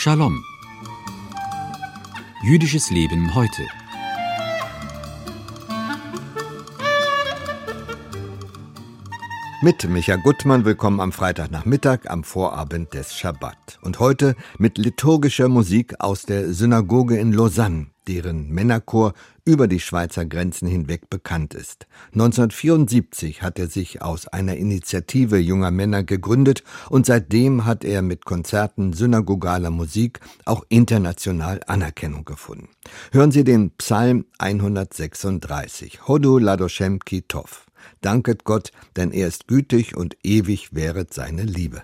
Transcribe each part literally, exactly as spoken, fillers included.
Shalom. Jüdisches Leben heute. Mit Micha Gutmann, willkommen am Freitagnachmittag, am Vorabend des Schabbat. Und heute mit liturgischer Musik aus der Synagoge in Lausanne, deren Männerchor über die Schweizer Grenzen hinweg bekannt ist. neunzehnhundertvierundsiebzig hat er sich aus einer Initiative junger Männer gegründet und seitdem hat er mit Konzerten synagogaler Musik auch international Anerkennung gefunden. Hören Sie den Psalm hundertsechsunddreißig, Hodu Ladoshem Ki Tov. Danket Gott, denn er ist gütig und ewig währet seine Liebe.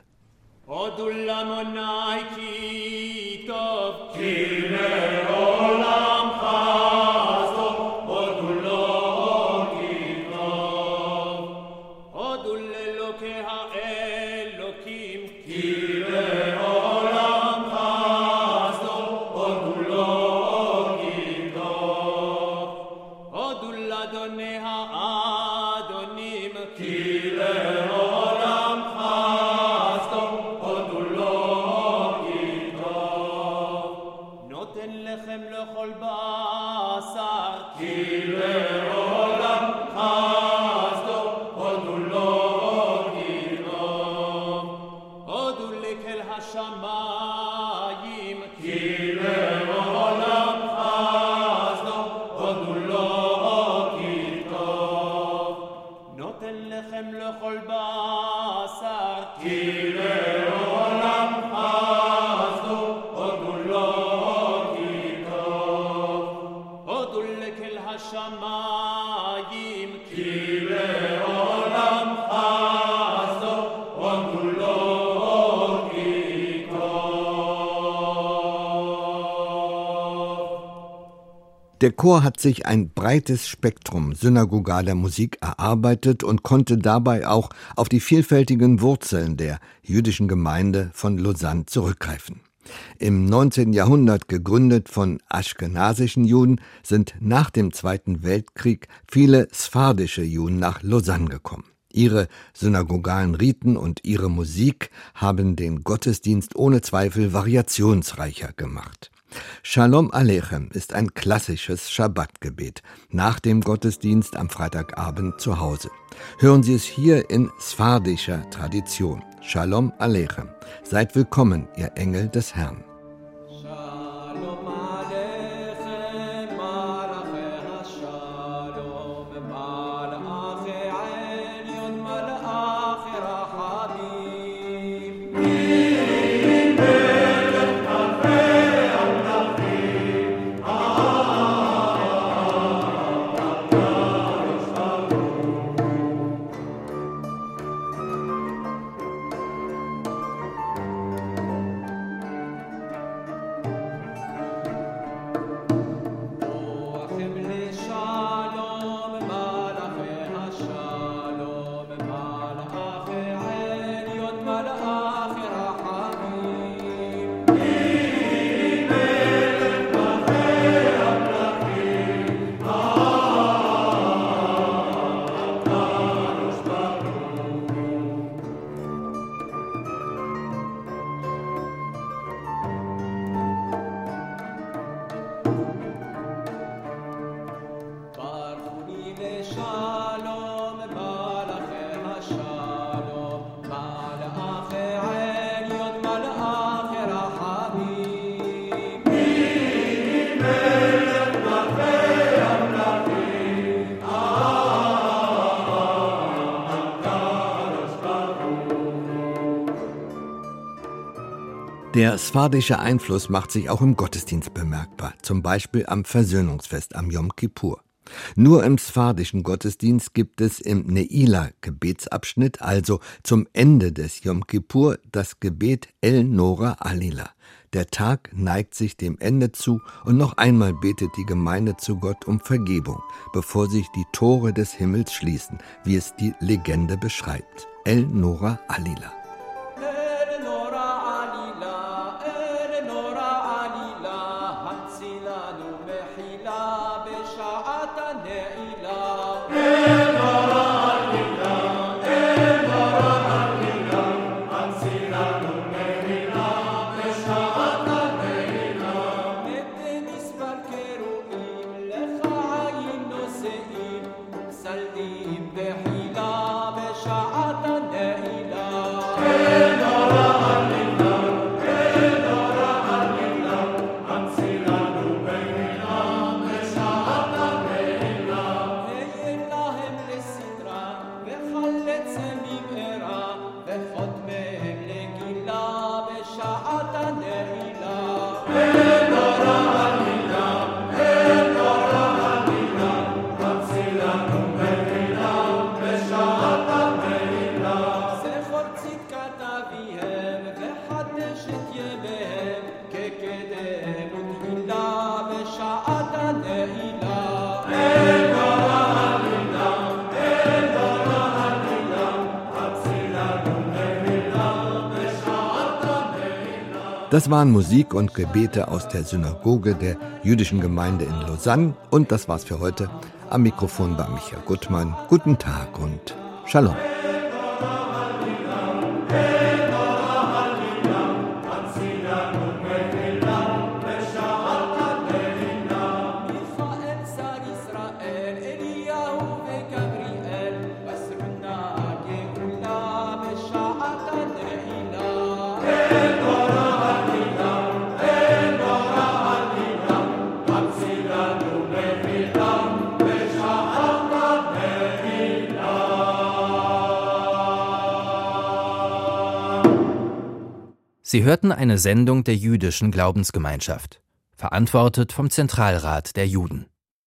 Der Chor hat sich ein breites Spektrum synagogaler Musik erarbeitet und konnte dabei auch auf die vielfältigen Wurzeln der jüdischen Gemeinde von Lausanne zurückgreifen. Im neunzehnten Jahrhundert gegründet von aschkenasischen Juden sind nach dem Zweiten Weltkrieg viele sfardische Juden nach Lausanne gekommen. Ihre synagogalen Riten und ihre Musik haben den Gottesdienst ohne Zweifel variationsreicher gemacht. Shalom Aleichem ist ein klassisches Schabbatgebet nach dem Gottesdienst am Freitagabend zu Hause. Hören Sie es hier in sfardischer Tradition. Shalom Aleichem. Seid willkommen, ihr Engel des Herrn. Der sfardische Einfluss macht sich auch im Gottesdienst bemerkbar, zum Beispiel am Versöhnungsfest am Yom Kippur. Nur im sfardischen Gottesdienst gibt es im Neila-Gebetsabschnitt, also zum Ende des Yom Kippur, das Gebet El Nora Alila. Der Tag neigt sich dem Ende zu und noch einmal betet die Gemeinde zu Gott um Vergebung, bevor sich die Tore des Himmels schließen, wie es die Legende beschreibt. El Nora Alila. Thank you. Das waren Musik und Gebete aus der Synagoge der jüdischen Gemeinde in Lausanne. Und das war's für heute. Am Mikrofon war Micha Gutmann. Guten Tag und Shalom. Sie hörten eine Sendung der Jüdischen Glaubensgemeinschaft, verantwortet vom Zentralrat der Juden.